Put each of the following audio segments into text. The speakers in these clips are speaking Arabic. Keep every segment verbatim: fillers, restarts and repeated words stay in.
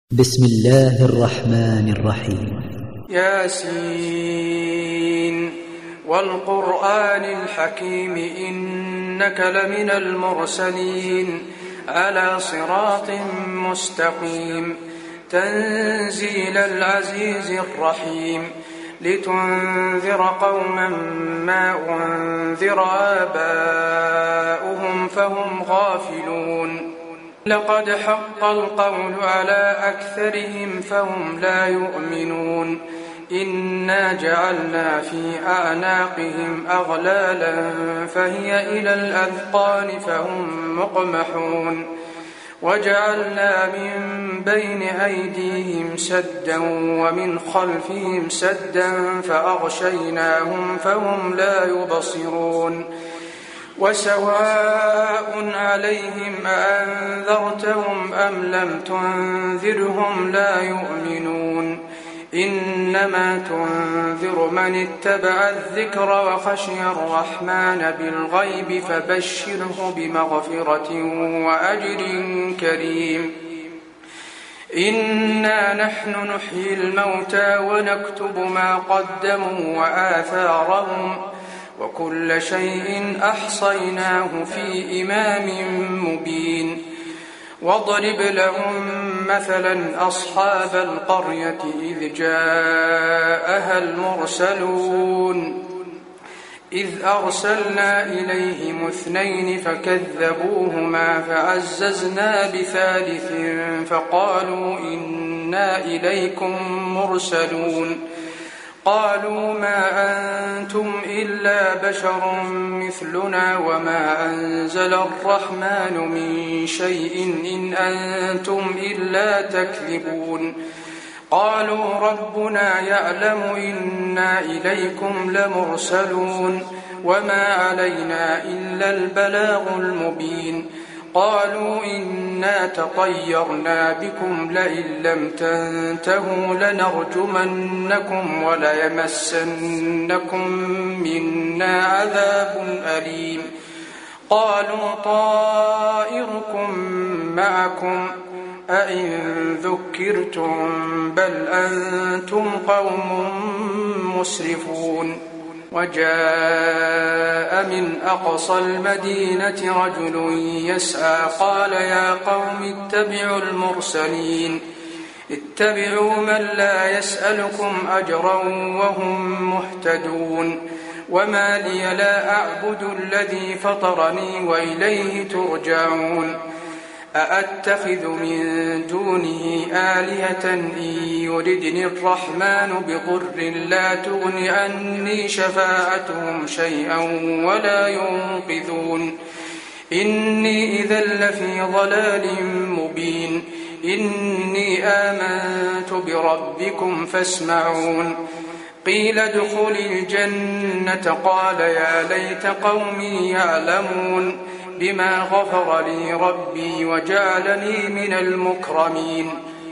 بسم الله الرحمن الرحيم. ياسين والقرآن الحكيم إنك لمن المرسلين على صراط مستقيم تنزيل العزيز الرحيم لتنذر قوما ما أنذر آباؤهم فهم غافلون لقد حق القول على أكثرهم فهم لا يؤمنون إنا جعلنا في أعناقهم أغلالا فهي إلى الأذقان فهم مقمحون وجعلنا من بين أيديهم سدا ومن خلفهم سدا فأغشيناهم فهم لا يبصرون وسواء عليهم أأنذرتهم أم لم تنذرهم لا يؤمنون إنما تنذر من اتبع الذكر وخشي الرحمن بالغيب فبشره بمغفرة وأجر كريم إنا نحن نحيي الموتى ونكتب ما قدموا وآثارهم وكل شيء أحصيناه في إمام مبين واضرب لهم مثلا أصحاب القرية إذ جاءها المرسلون إذ أرسلنا إليهم اثنين فكذبوهما فعززنا بثالث فقالوا إنا إليكم مرسلون قالوا ما أنتم إلا بشر مثلنا وما أنزل الرحمن من شيء إن أنتم إلا تكذبون قالوا ربنا يعلم إنا إليكم لمرسلون وما علينا إلا البلاغ المبين قالوا إنا تطيرنا بكم لئن لم تنتهوا لنرجمنكم وليمسنكم منا عذاب أليم قالوا طائركم معكم أئن ذكرتم بل أنتم قوم مسرفون وجاء من أقصى المدينة رجل يسعى قال يا قوم اتبعوا المرسلين اتبعوا من لا يسألكم أجرا وهم مهتدون وما لي لا أعبد الذي فطرني وإليه ترجعون أأتخذ من دونه آلهة إن يردني الرحمن بضر لا تغن عني شفاعتهم شيئا ولا ينقذون إني إذا لفي ضلال مبين إني آمنت بربكم فاسمعون قيل ادخل الجنة قال يا ليت قومي يعلمون بما غفر لي ربي وجعلني من المكرمين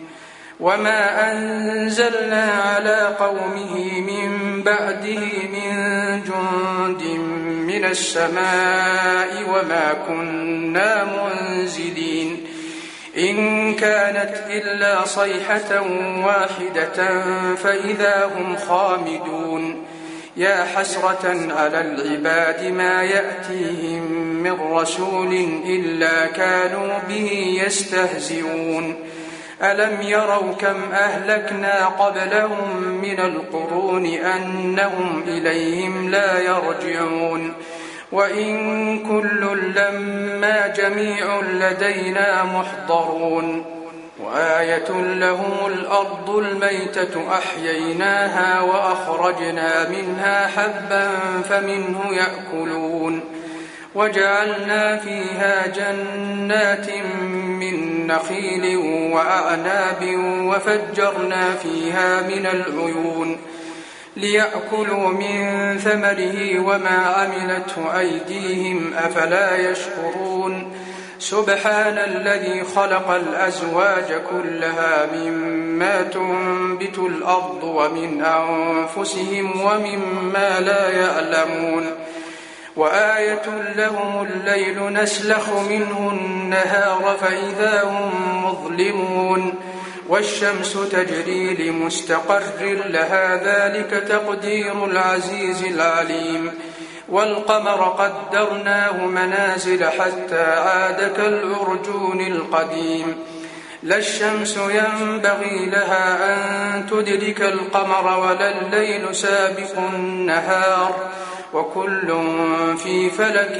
وما أنزلنا على قومه من بعده من جند من السماء وما كنا منزلين إن كانت إلا صيحة واحدة فإذا هم خامدون يا حسرة على العباد ما يأتيهم من رسول إلا كانوا به يستهزئون ألم يروا كم أهلكنا قبلهم من القرون أنهم إليهم لا يرجعون وإن كل لما جميع لدينا محضرون وآية لهم الأرض الميتة أحييناها وأخرجنا منها حبا فمنه يأكلون وجعلنا فيها جنات من نخيل وأعناب وفجرنا فيها من العيون ليأكلوا من ثمره وما عملته أيديهم أفلا يشكرون سبحان الذي خلق الأزواج كلها مما تنبت الأرض ومن أنفسهم ومما لا يعلمون وآية لهم الليل نسلخ منه النهار فإذا هم مظلمون والشمس تجري لمستقر لها ذلك تقدير العزيز العليم والقمر قدرناه منازل حتى عاد كالعرجون القديم لا الشمس ينبغي لها أن تدرك القمر ولا الليل سابق النهار وكل في فلك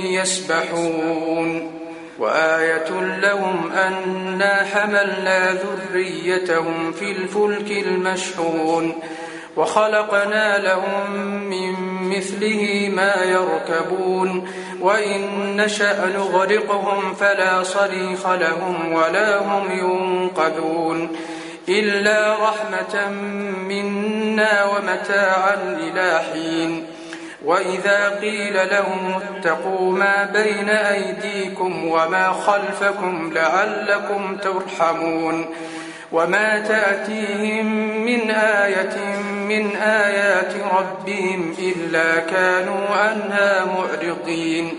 يسبحون وآية لهم أنا حملنا ذريتهم في الفلك المشحون وخلقنا لهم من مثله ما يركبون وإن نشأ نغرقهم فلا صريخ لهم ولا هم ينقذون إلا رحمة منا ومتاعا إلى حين وإذا قيل لهم اتقوا ما بين أيديكم وما خلفكم لعلكم ترحمون وما تأتيهم من آية من آيات ربهم إلا كانوا عنها معرضين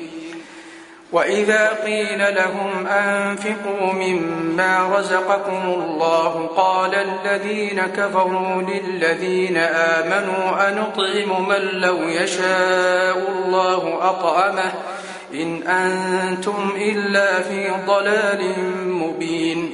وإذا قيل لهم أنفقوا مما رزقكم الله قال الذين كفروا للذين آمنوا أنطعم من لو يشاء الله أطعمه إن أنتم إلا في ضلال مبين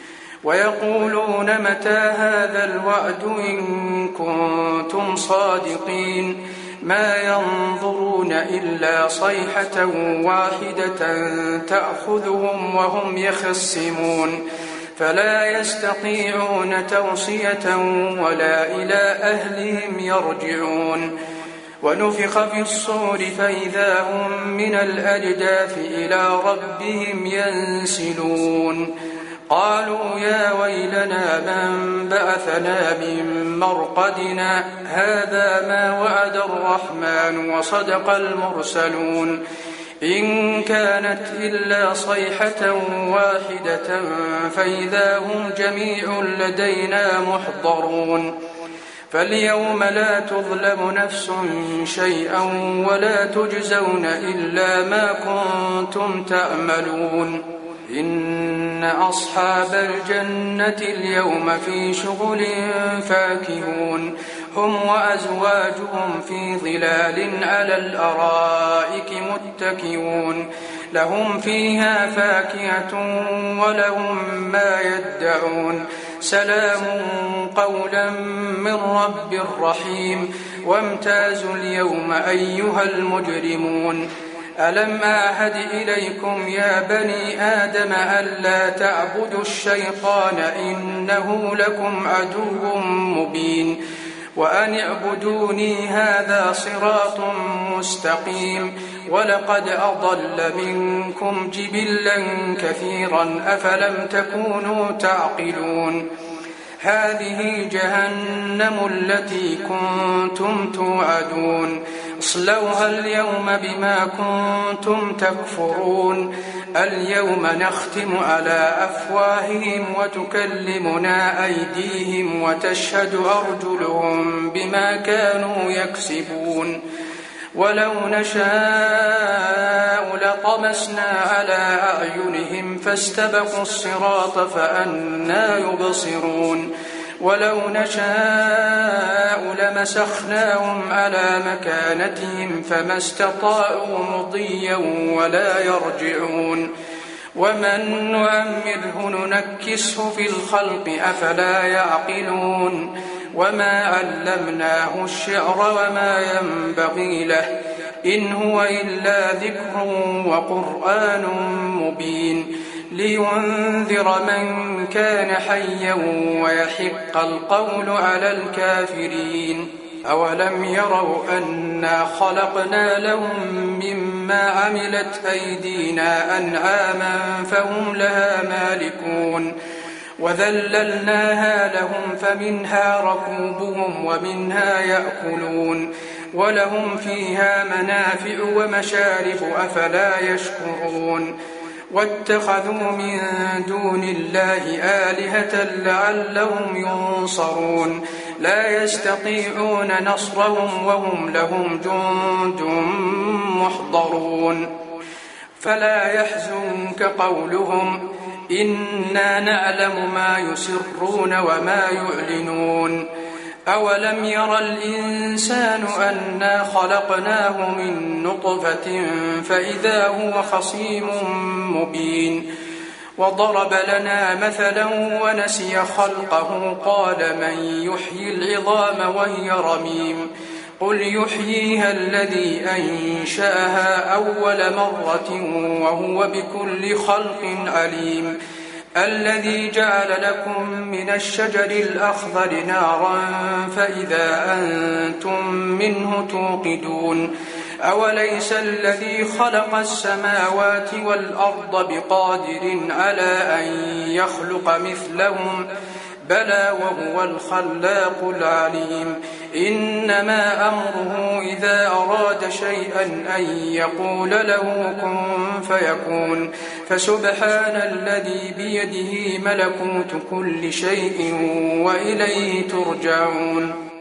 ويقولون متى هذا الوعد إن كنتم صادقين ما ينظرون إلا صيحة واحدة تأخذهم وهم يخصمون فلا يستطيعون توصية ولا إلى أهلهم يرجعون ونفخ في الصور فإذا هم من الأجداث إلى ربهم ينسلون قالوا يا ويلنا من بعثنا من مرقدنا هذا ما وعد الرحمن وصدق المرسلون إن كانت إلا صيحة واحدة فإذا هم جميع لدينا محضرون فاليوم لا تظلم نفس شيئا ولا تجزون إلا ما كنتم تعملون إن أصحاب الجنة اليوم في شغل فاكهون هم وأزواجهم في ظلال على الأرائك متكئون لهم فيها فاكهة ولهم ما يدعون سلام قولا من رب رحيم وامتازوا اليوم أيها المجرمون ألم أعهد إليكم يا بني آدم ألا تعبدوا الشيطان إنه لكم عدو مبين وأن اعبدوني هذا صراط مستقيم ولقد أضل منكم جبلا كثيرا أفلم تكونوا تعقلون هذه جهنم التي كنتم توعدون اصلوها اليوم بما كنتم تكفرون اليوم نختم على أفواههم وتكلمنا أيديهم وتشهد أرجلهم بما كانوا يكسبون ولو نشاء لطمسنا على أعينهم فاستبقوا الصراط فأنى يبصرون ولو نشاء لمسخناهم على مكانتهم فما استطاعوا مضيا ولا يرجعون ومن نعمره ننكسه في الخلق أفلا يعقلون وما علمناه الشعر وما ينبغي له إن هو إلا ذكر وقرآن مبين لينذر من كان حيا ويحق القول على الكافرين أولم يروا أنا خلقنا لهم مما عملت أيدينا أنعاما فهم لها مالكون وذللناها لهم فمنها ركوبهم ومنها يأكلون ولهم فيها منافع ومشارب أفلا يشكرون واتخذوا من دون الله آلهة لعلهم ينصرون لا يستطيعون نصرهم وهم لهم جند محضرون فلا يحزنك قولهم إنا نعلم ما يسرون وما يعلنون أولم ير الإنسان أنا خلقناه من نطفة فإذا هو خصيم مبين وضرب لنا مثلا ونسي خلقه قال من يحيي العظام وهي رميم قل يحييها الذي أنشأها أول مرة وهو بكل خلق عليم الذي جعل لكم من الشجر الأخضر نارا فإذا أنتم منه توقدون أوليس الذي خلق السماوات والأرض بقادر على أن يخلق مثلهم بلى وهو الخلاق العليم إنما أمره إذا أراد شيئا أن يقول له كن فيكون فسبحان الذي بيده ملكوت كل شيء وإليه ترجعون